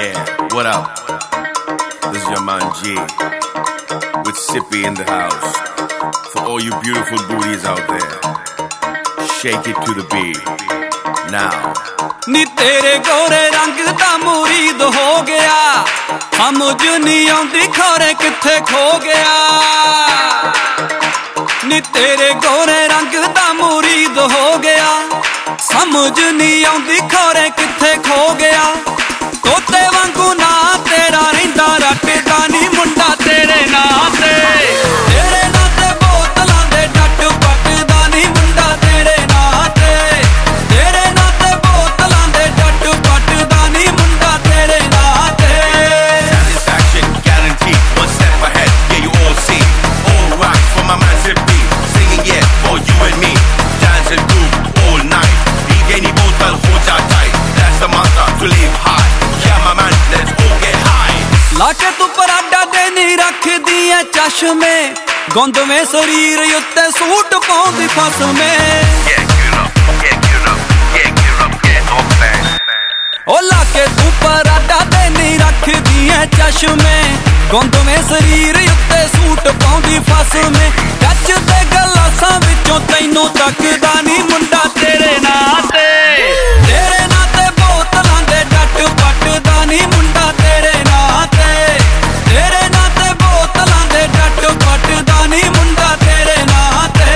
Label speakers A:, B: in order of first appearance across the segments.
A: Yeah, what up? This is your man G with Sippy in the house. For all you beautiful booties out there, shake it to the beat. Now.
B: ਨੀ ਤੇਰੇ ਗੋਰੇ ਰੰਗ ਦਾ ਮੁਰੀਦ ਹੋ ਗਿਆ, ਸਮਝ ਨਹੀਂ ਆਉਂਦੀ ਖੋਰੇ ਕਿੱਥੇ ਖੋ ਗਿਆ। ਨੀ ਤੇਰੇ ਗੋਰੇ ਰੰਗ ਦਾ ਮੁਰੀਦ ਹੋ ਗਿਆ, ਸਮਝ ਨਹੀਂ ਆਉਂਦੀ ਖੋਰੇ ਕਿੱਥੇ ਖੋ ਗਿਆ। ਤੋਤੇ ਵਾਂਗੂ ਨਾ ਤੇਰਾ ਰਹਿੰਦਾ ਰੱਟਦਾ ਨੀ ਮੁੰਡਾ ਤੇਰੇ ਨਾਂ ਤੇ, ਤੇਰੇ ਨਾਂ ਤੇ ਬੋਤਲਾਂ ਦੇ ਡੱਟ ਪੱਟਦਾ ਨੀ ਮੁੰਡਾ ਤੇਰੇ ਨਾਂ ਤੇ, ਤੇਰੇ ਨਾਂ ਤੇ ਬੋਤਲਾਂ ਦੇ ਡੱਟ ਪੱਟਦਾ ਨੀ ਮੁੰਡਾ ਤੇਰੇ ਨਾਂ ਤੇ।
A: Satisfaction guaranteed, one step ahead, yeah you all see. All right for my man Zippy, singing yeah for you and me. Dance and groove all night, Igeni Botal hold ya tight. That's the mantra to live high, yeah my man let's all get high.
B: ਲਾਕੇ ਤੂੰ Prada ਦੇ ਨੀ ਰੱਖਦੀ ਐ ਚਸ਼ਮੇ, ਗੋਂਦਵੇਂ ਸਰੀਰ ਉੱਤੇ suit ਪਾਉਂਦੀ ਫਸਮੇ।
A: Yeah get up, yeah get up, yeah get up, get off that.
B: ਓ ਲਾਕੇ ਤੂੰ ਪਰਾਡਾ ਦੇ ਨੀ ਰੱਖਦੀ ਐ ਚਸ਼ਮੇ, ਗੋਂਦਵੇਂ ਸਰੀਰ ਉੱਤੇ ਸੂਟ ਪਾਉਂਦੀ ਫਸਮੇ। ਕੱਚ ਦੇ ਗਲਾਸਾਂ ਵਿੱਚੋਂ ਤੈਨੂੰ ਤੱਕਦਾ ਨੀ ਮੁੰਡਾ ਤੇਰੇ ਨਾਂ ਤੇ, ਤੇਰੇ ਨਾਂ ਤੇ ਬੋਤਲਾਂ ਦੇ ਡੱਟ ਪੱਟਦਾ ਨੀ ਮੁੰਡਾ ਤੇਰੇ ਨਾਂ ਤੇ, ਤੇਰੇ ਨਾਂ ਤੇ ਬੋਤਲਾਂ ਦੇ ਡੱਟ ਪੱਟਦਾ ਨੀ ਮੁੰਡਾ ਤੇਰੇ ਨਾਂ ਤੇ।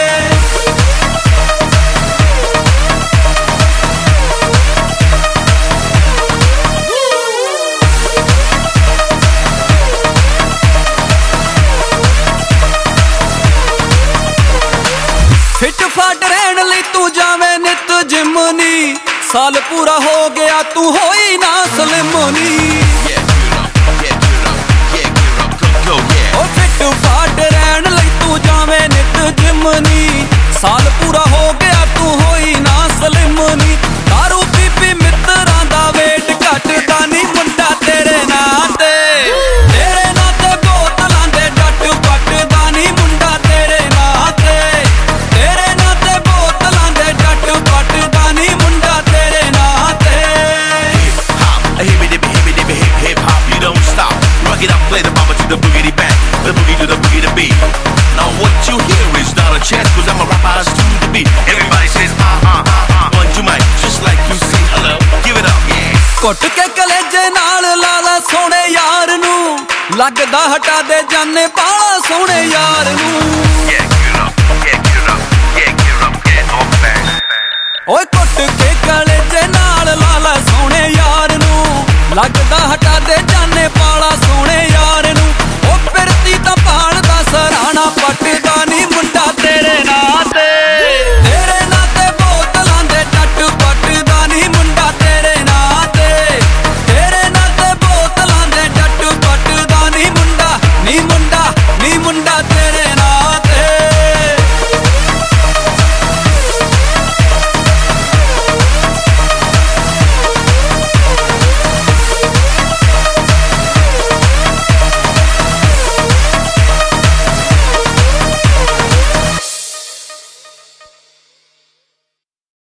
B: ਫਿੱਟ ਫਾਟ ਰਹਿਣ ਲਈ ਤੂੰ ਜਾਵੇਂ ਨਿਤ ਜਿਮ ਨੀ, ਸਾਲ ਪੂਰਾ ਹੋ ਗਿਆ ਤੂੰ ਹੋਈ ਨਾ ਸਲਿਮ ਨੀ।
A: Yeah get up, yeah get up, yeah get up, go yeah.
B: ਓ ਫਿੱਟ ਫਾਟ ਰਹਿਣ ਲਈ ਤੂੰ ਜਾਵੇਂ ਨਿਤ ਜਿਮ ਨੀ, ਸਾਲ ਪੂਰਾ ਹੋ ਗਿਆ ਤੂੰ ਹੋਈ ਨਾ ਸਲਿਮ ਨੀ। ਦਾਰੂ ਪੀ ਪੀ ਮਿੱਤਰਾਂ ਦਾ ਵੇਟ ਘਟਦਾ ਨੀ ਮੁੰਡਾ ਤੇਰੇ ਨਾਂ ਤੇ, ਤੇਰੇ ਨਾਂ ਤੇ ਬੋਤਲਾਂ ਦੇ ਡੱਟ ਪੱਟਦਾ ਨੀ ਮੁੰਡਾ ਤੇਰੇ ਨਾਂ ਤੇ, ਤੇਰੇ ਨਾਂ ਤੇ ਬੋਤਲਾਂ ਦੇ ਡੱਟ ਪੱਟਦਾ ਨੀ ਮੁੰਡਾ ਤੇਰੇ ਨਾਂ ਤੇ।
A: Hop, a hip hip hip hop, you don't stop. Rock it up, play the bumper to the boogity bang, the boogie to the boogie to beat. Now what you hear is not a chance, cause I'm a rapper to the beat. Everybody says one to mic, just like you say hello, give it up, yeah.
B: ਘੁੱਟ ਕੇ ਕਲੇਜੇ ਨਾਲ ਲਾਲਾ ਸੋਹਣੇ ਯਾਰ ਨੂੰ, ਲੱਗਦਾ ਹਟਾ ਦੇ ਜਾਨੇ ਬਾਲਾ ਸੋਹਣੇ ਯਾਰ ਨੂੰ।
A: Yeah get up, yeah get up, yeah get up, get off that.
B: ਓਏ ਘੁੱਟ ਕੇ ਕਲੇਜੇ ਨਾਲ